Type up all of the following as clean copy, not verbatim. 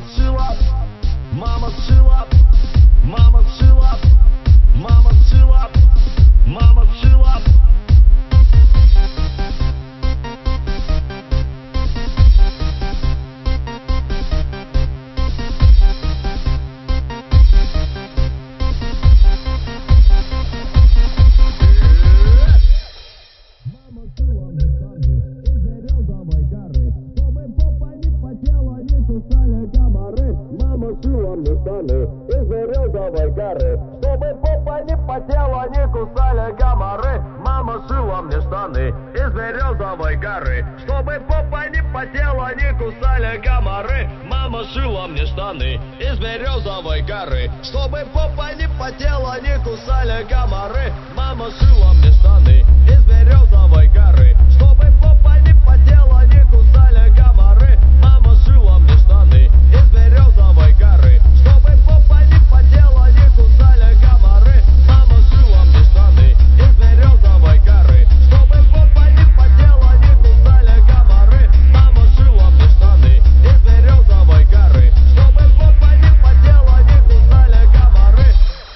chill up, mama chill up, mama chill up, mama chill up, mama chill up. Мама шила мне штаны из березовой коры, чтобы попа не потела, не кусали комары. Мама шила мне штаны из березовой коры, чтобы попа не потела, не кусали комары. Мама шила мне штаны из березовой коры, чтобы попа не потела, не кусали комары. Мама шила мне штаны из березовой коры, чтобы попа не потела, не кусали комары. Мама шила мне штаны из березовой коры, чтобы попа не потела, не кусали комары. Мама шила мне штаны из березовой коры, чтобы попа не потела, не кусали комары. Мама шила мне штаны из березовой коры, чтобы попа не потела, не кусали комары.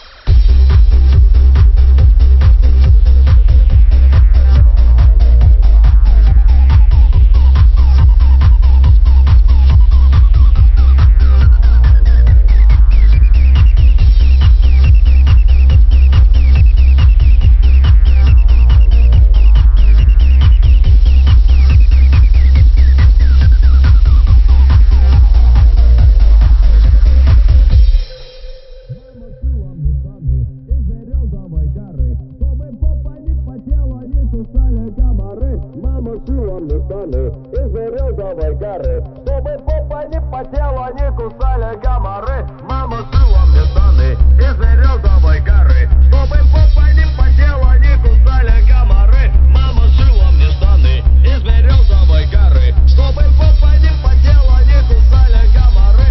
Мама шила мне штаны из березовой коры, чтобы попа не потела, не кусали комары. Мама шила мне штаны из березовой коры, чтобы попа не потела, не кусали комары. Мама шила мне штаны из березовой коры, чтобы попа не потела, не кусали комары.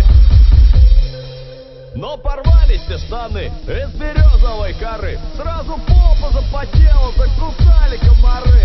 Но порвались те штаны из березовой коры, сразу попа запотела, закусали комары.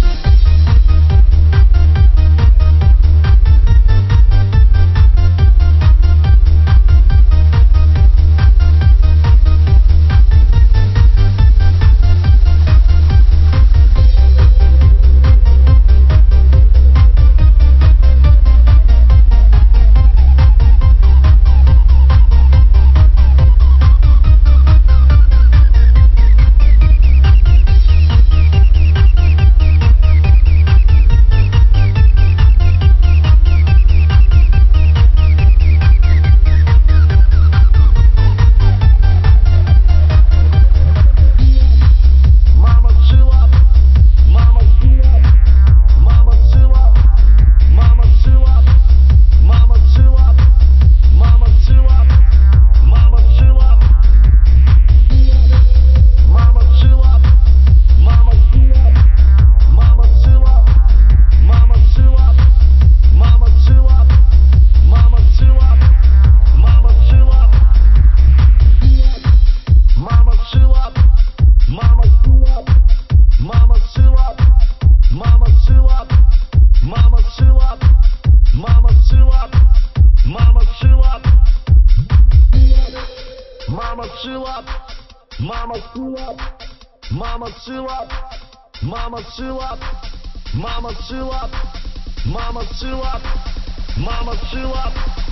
Mama chill up, mama chill up, mama chill up, mama chill up, mama chill up, mama chill up, mama chill up, mama chill up.